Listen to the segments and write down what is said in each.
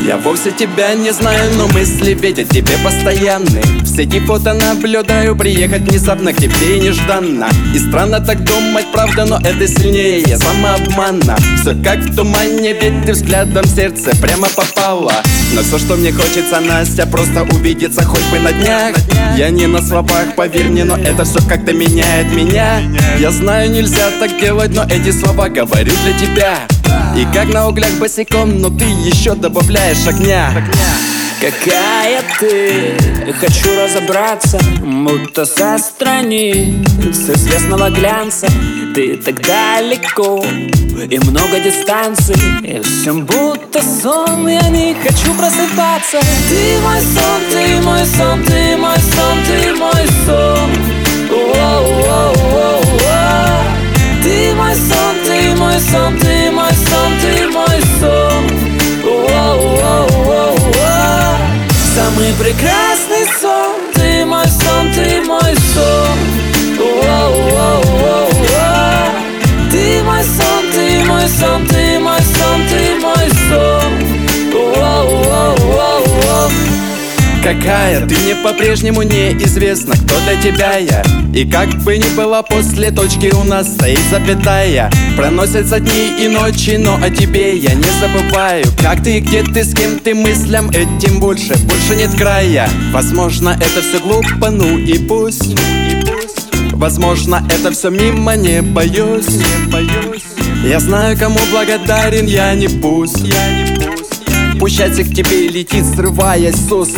Я вовсе тебя не знаю, но мысли ведь о тебе постоянны. В сети фото наблюдаю, приехать внезапно к тебе нежданно. И странно так думать, правда, но это сильнее самообмана. Все как в тумане, ведь ты взглядом в сердце прямо попала. Но все, что мне хочется, Настя, просто увидеться хоть бы на днях. Я не на словах, поверь мне, но это все как-то меняет меня. Я знаю, нельзя так делать, но эти слова говорю для тебя. И как на углях босиком, но ты еще добавляешь огня. Какая ты, хочу разобраться, будто со страниц известного глянца. Ты так далеко, и много дистанций, и все будто сон, я не хочу просыпаться. Ты мой сон, ты мой сон, ты мой сон, ты мой сон. Воу-воу-воу-воу. Ты мой сон, ты мой сон, ты мой сон, ты мой сон. Воу-воу-воу-воу. Самый прекрасный сон, ты мой сон, ты мой сон. Воу-воу-воу-воу. Ты мой сон, ты мой сон, ты мой сон, ты мой сон. Воу-воу-воу-воу. Какая ты, мне по-прежнему неизвестно, кто для тебя я. И как бы ни было, после точки у нас стоит запятая. Проносятся дни и ночи, но о тебе я не забываю. Как ты, где ты, с кем ты, мыслям этим больше нет края. Возможно, это все глупо, ну и пусть. Возможно, это все мимо, не боюсь. Я знаю, кому благодарен, я не пусть. Пусть счастье к тебе летит, срываясь с уст.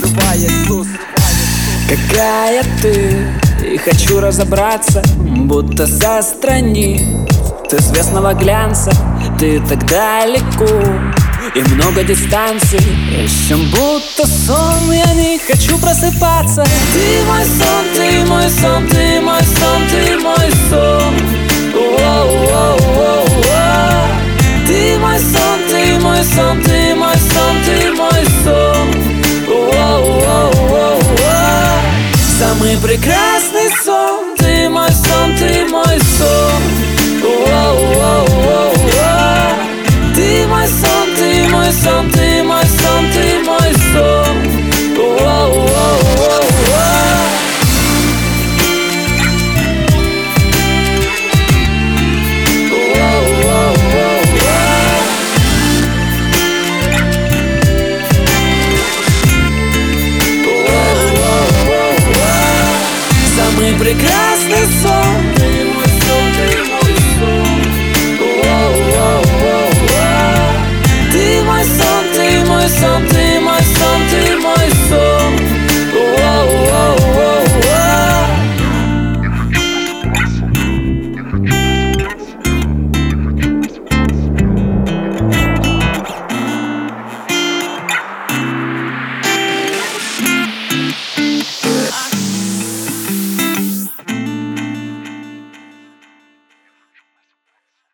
Какая ты, и хочу разобраться, будто со страниц известного глянца. Ты так далеко, и много дистанций, и все будто сон, я не хочу просыпаться. Ты мой сон, ты мой сон, ты мой сон, ты мой сон. Воу-воу-воу-воу. Ты мой сон, ты мой сон, ты